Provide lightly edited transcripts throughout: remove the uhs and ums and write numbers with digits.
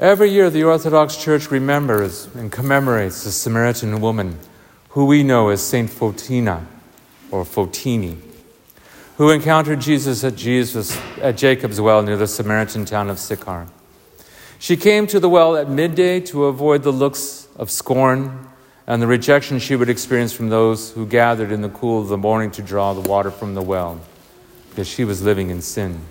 Every year, the Orthodox Church remembers and commemorates the Samaritan woman, who we know as Saint Fotina, or Fotini, who encountered Jesus at Jacob's well near the Samaritan town of Sychar. She came to the well at midday to avoid the looks of scorn and the rejection she would experience from those who gathered in the cool of the morning to draw the water from the well, because she was living in sin.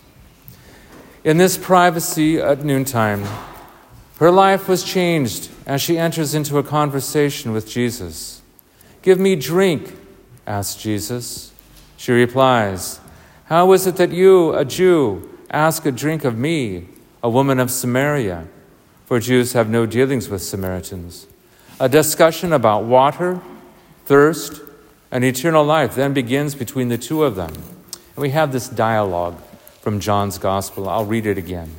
In this privacy at noontime, her life was changed as she enters into a conversation with Jesus. "Give me drink," asks Jesus. She replies, "How is it that you, a Jew, ask a drink of me, a woman of Samaria?" For Jews have no dealings with Samaritans. A discussion about water, thirst, and eternal life then begins between the two of them. And we have this dialogue from John's Gospel. I'll read it again.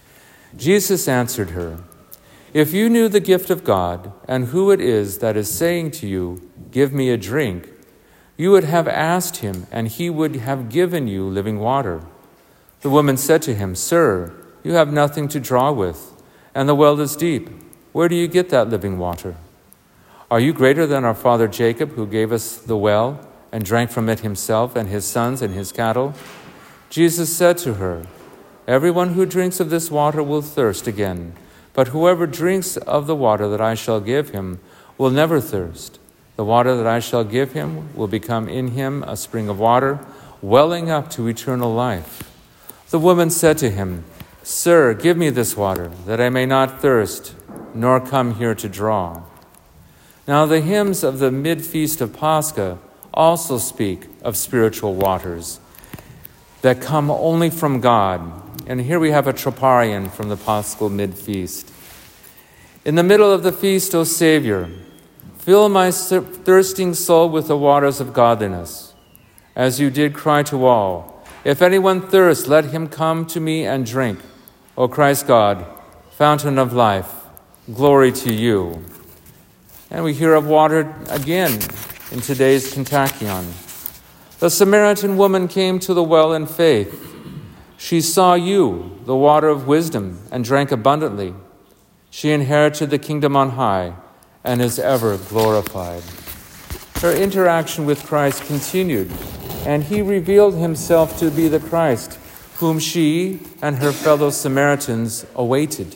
Jesus answered her, "If you knew the gift of God and who it is that is saying to you, 'Give me a drink,' you would have asked him, and he would have given you living water." The woman said to him, "Sir, you have nothing to draw with, and the well is deep. Where do you get that living water? Are you greater than our father Jacob, who gave us the well and drank from it himself and his sons and his cattle?" Jesus said to her, "Everyone who drinks of this water will thirst again, but whoever drinks of the water that I shall give him will never thirst. The water that I shall give him will become in him a spring of water, welling up to eternal life." The woman said to him, "Sir, give me this water, that I may not thirst, nor come here to draw." Now the hymns of the mid-feast of Pascha also speak of spiritual waters that come only from God. And here we have a troparion from the Paschal mid-feast. "In the middle of the feast, O Savior, fill my thirsting soul with the waters of godliness, as you did cry to all, 'If anyone thirsts, let him come to me and drink.' O Christ God, fountain of life, glory to you." And we hear of water again in today's Kontakion. "The Samaritan woman came to the well in faith. She saw you, the water of wisdom, and drank abundantly. She inherited the kingdom on high and is ever glorified." Her interaction with Christ continued, and he revealed himself to be the Christ whom she and her fellow Samaritans awaited.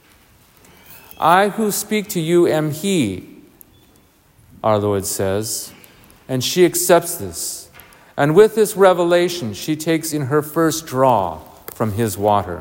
"I who speak to you am he," our Lord says, and she accepts this. And with this revelation, she takes in her first draw from his water.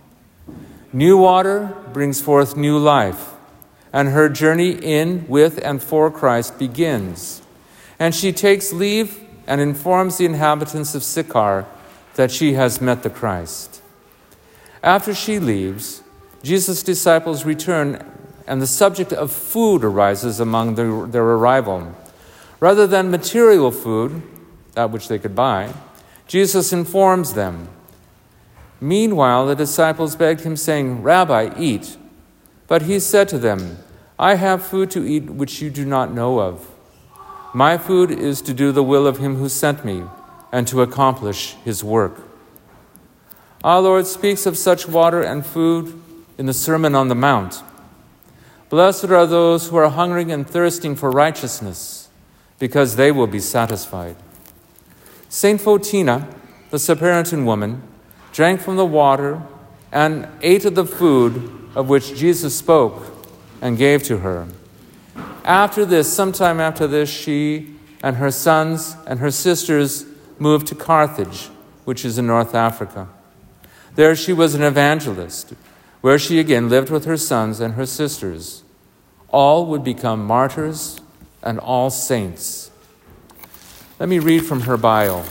New water brings forth new life, and her journey in, with, and for Christ begins. And she takes leave and informs the inhabitants of Sychar that she has met the Christ. After she leaves, Jesus' disciples return, and the subject of food arises among their arrival. Rather than material food, that which they could buy, Jesus informs them. Meanwhile, the disciples begged him, saying, "Rabbi, eat." But he said to them, "I have food to eat which you do not know of. My food is to do the will of him who sent me and to accomplish his work." Our Lord speaks of such water and food in the Sermon on the Mount. "Blessed are those who are hungering and thirsting for righteousness, because they will be satisfied." Saint Fotina, the Samaritan woman, drank from the water and ate of the food of which Jesus spoke and gave to her. Sometime after this, she and her sons and her sisters moved to Carthage, which is in North Africa. There she was an evangelist, where she again lived with her sons and her sisters. All would become martyrs and all saints. Let me read from her bio.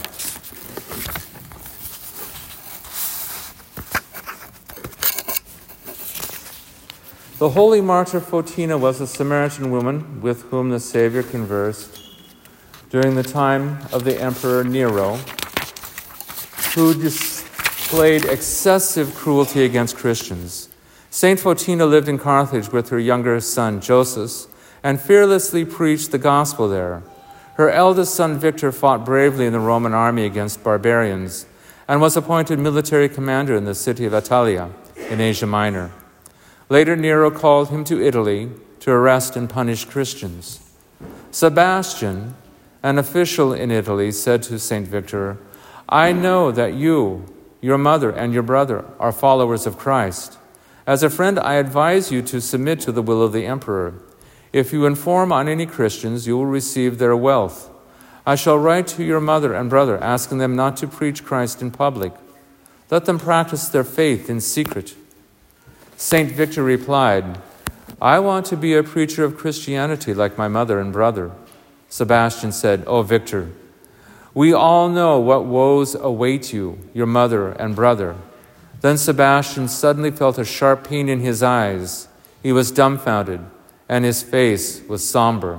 The holy martyr Fotina was a Samaritan woman with whom the Savior conversed during the time of the Emperor Nero, who displayed excessive cruelty against Christians. Saint Fotina lived in Carthage with her younger son Joseph and fearlessly preached the gospel there. Her eldest son Victor fought bravely in the Roman army against barbarians and was appointed military commander in the city of Attalia in Asia Minor. Later, Nero called him to Italy to arrest and punish Christians. Sebastian, an official in Italy, said to St. Victor, "I know that you, your mother, and your brother are followers of Christ. As a friend, I advise you to submit to the will of the emperor. If you inform on any Christians, you will receive their wealth. I shall write to your mother and brother, asking them not to preach Christ in public. Let them practice their faith in secret." St. Victor replied, "I want to be a preacher of Christianity like my mother and brother." Sebastian said, "Oh, Victor, we all know what woes await you, your mother and brother." Then Sebastian suddenly felt a sharp pain in his eyes. He was dumbfounded, and his face was somber.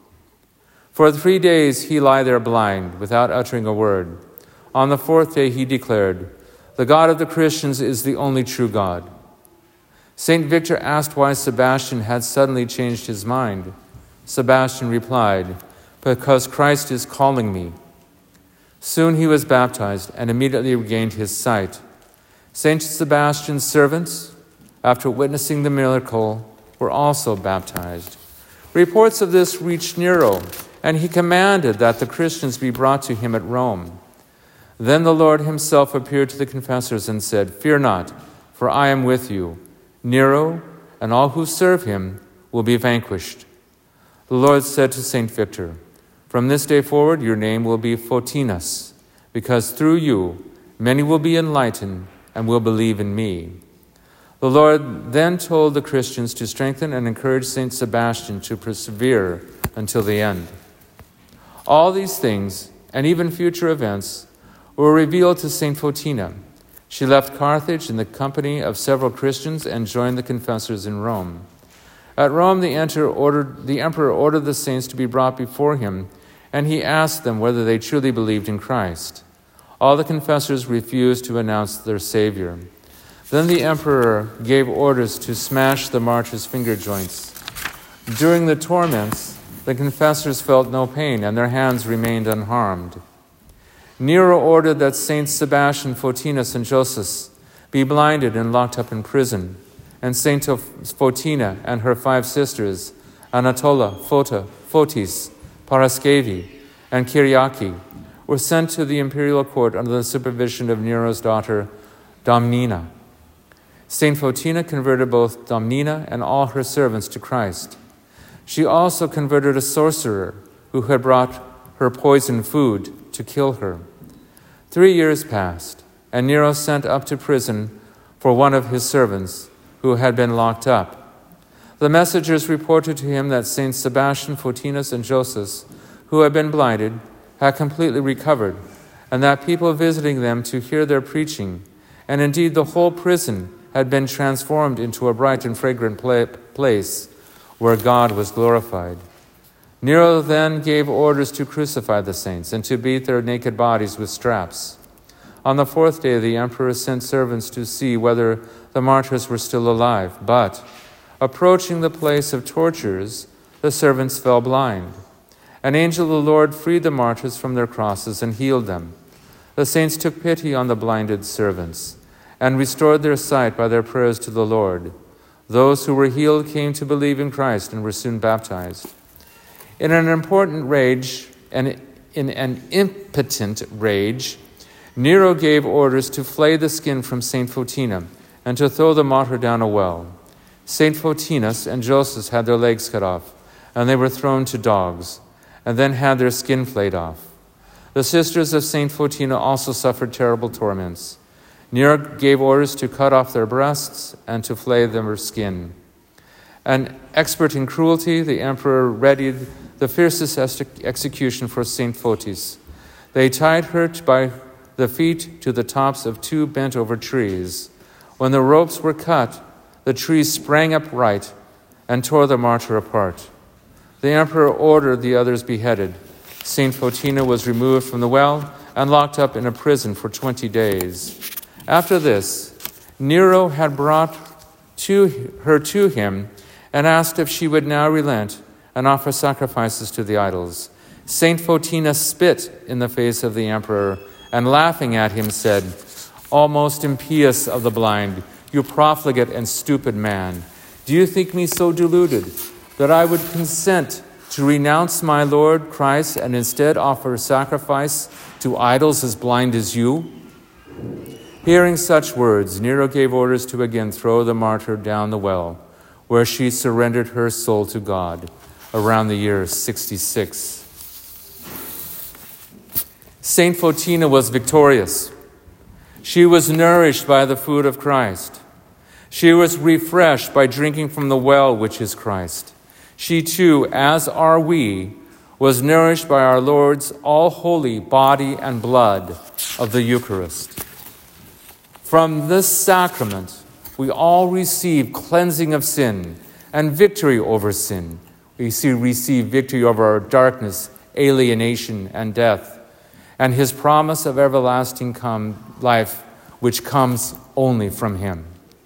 For 3 days he lay there blind, without uttering a word. On the 4th day he declared, "The God of the Christians is the only true God." St. Victor asked why Sebastian had suddenly changed his mind. Sebastian replied, "Because Christ is calling me." Soon he was baptized and immediately regained his sight. St. Sebastian's servants, after witnessing the miracle, were also baptized. Reports of this reached Nero, and he commanded that the Christians be brought to him at Rome. Then the Lord himself appeared to the confessors and said, "Fear not, for I am with you. Nero and all who serve him will be vanquished." The Lord said to St. Victor, "From this day forward your name will be Photinus, because through you many will be enlightened and will believe in me." The Lord then told the Christians to strengthen and encourage St. Sebastian to persevere until the end. All these things, and even future events, were revealed to St. Photina. She left Carthage in the company of several Christians and joined the confessors in Rome. At Rome, the emperor ordered the saints to be brought before him, and he asked them whether they truly believed in Christ. All the confessors refused to announce their Savior. Then the emperor gave orders to smash the martyrs' finger joints. During the torments, the confessors felt no pain, and their hands remained unharmed. Nero ordered that Saints Sebastian, Photinus, and Joseph be blinded and locked up in prison, and Saint Photina and her 5 sisters, Anatola, Phota, Photis, Paraskevi, and Kyriaki, were sent to the imperial court under the supervision of Nero's daughter, Domnina. Saint Photina converted both Domnina and all her servants to Christ. She also converted a sorcerer who had brought her poisoned food to kill her. 3 years passed, and Nero sent up to prison for one of his servants who had been locked up. The messengers reported to him that Saints Sebastian, Photinus, and Joseph, who had been blinded, had completely recovered, and that people visiting them to hear their preaching, and indeed the whole prison, had been transformed into a bright and fragrant place where God was glorified. Nero then gave orders to crucify the saints and to beat their naked bodies with straps. On the 4th day, the emperor sent servants to see whether the martyrs were still alive, but, approaching the place of tortures, the servants fell blind. An angel of the Lord freed the martyrs from their crosses and healed them. The saints took pity on the blinded servants and restored their sight by their prayers to the Lord. Those who were healed came to believe in Christ and were soon baptized. In an impotent rage, Nero gave orders to flay the skin from St. Photina and to throw the martyr down a well. St. Photinus and Joseph had their legs cut off, and they were thrown to dogs, and then had their skin flayed off. The sisters of St. Photina also suffered terrible torments. Nero gave orders to cut off their breasts and to flay their skin. An expert in cruelty, the emperor readied the fiercest execution for St. Photis. They tied her by the feet to the tops of 2 bent-over trees. When the ropes were cut, the trees sprang upright and tore the martyr apart. The emperor ordered the others beheaded. St. Photina was removed from the well and locked up in a prison for 20 days. After this, Nero had brought her to him and asked if she would now relent and offer sacrifices to the idols. St. Photina spit in the face of the emperor and, laughing at him, said, "O most impious of the blind, you profligate and stupid man, Do you think me so deluded that I would consent to renounce my Lord Christ and instead offer sacrifice to idols as blind as you?" Hearing such words, Nero gave orders to again throw the martyr down the well, where she surrendered her soul to God around the year 66. Saint Photina was victorious. She was nourished by the food of Christ. She was refreshed by drinking from the well, which is Christ. She too, as are we, was nourished by our Lord's all-holy body and blood of the Eucharist. From this sacrament, we all receive cleansing of sin and victory over sin. We receive victory over our darkness, alienation, and death, and his promise of everlasting life, which comes only from him.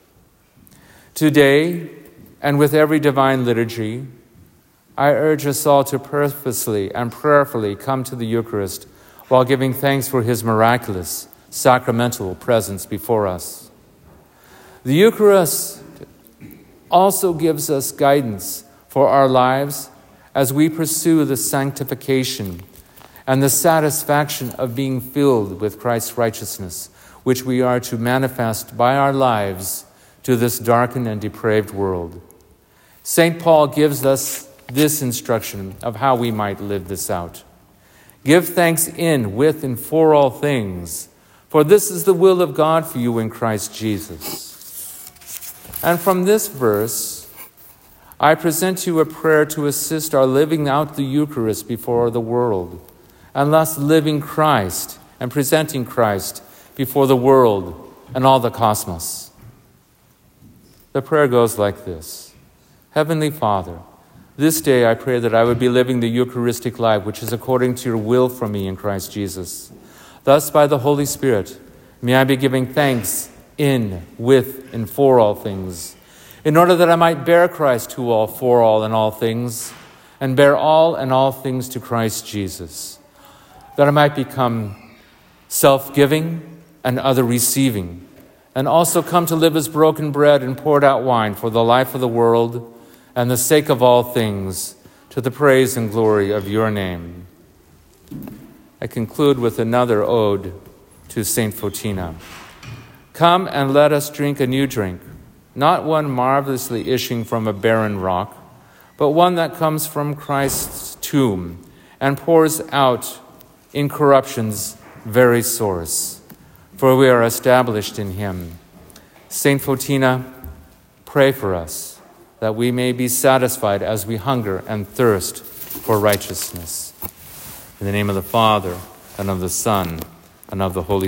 Today, and with every divine liturgy, I urge us all to purposely and prayerfully come to the Eucharist while giving thanks for his miraculous, sacramental presence before us. The Eucharist also gives us guidance for our lives as we pursue the sanctification and the satisfaction of being filled with Christ's righteousness, which we are to manifest by our lives to this darkened and depraved world. St. Paul gives us this instruction of how we might live this out. "Give thanks in, with, and for all things, for this is the will of God for you in Christ Jesus." And from this verse, I present to you a prayer to assist our living out the Eucharist before the world, and thus living Christ and presenting Christ before the world and all the cosmos. The prayer goes like this: Heavenly Father, this day I pray that I would be living the Eucharistic life, which is according to your will for me in Christ Jesus. Thus, by the Holy Spirit, may I be giving thanks in, with, and for all things, in order that I might bear Christ to all, for all, and all things, and bear all and all things to Christ Jesus, that I might become self-giving and other-receiving, and also come to live as broken bread and poured out wine for the life of the world and the sake of all things, to the praise and glory of your name. I conclude with another ode to Saint Photina. Come and let us drink a new drink, not one marvelously issuing from a barren rock, but one that comes from Christ's tomb and pours out in corruption's very source, for we are established in him. Saint Photina, pray for us, that we may be satisfied as we hunger and thirst for righteousness. In the name of the Father, and of the Son, and of the Holy